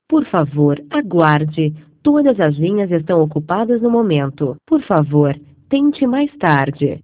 Por favor, aguarde. Todas as linhas estão ocupadas no momento. Por favor, tente mais tarde.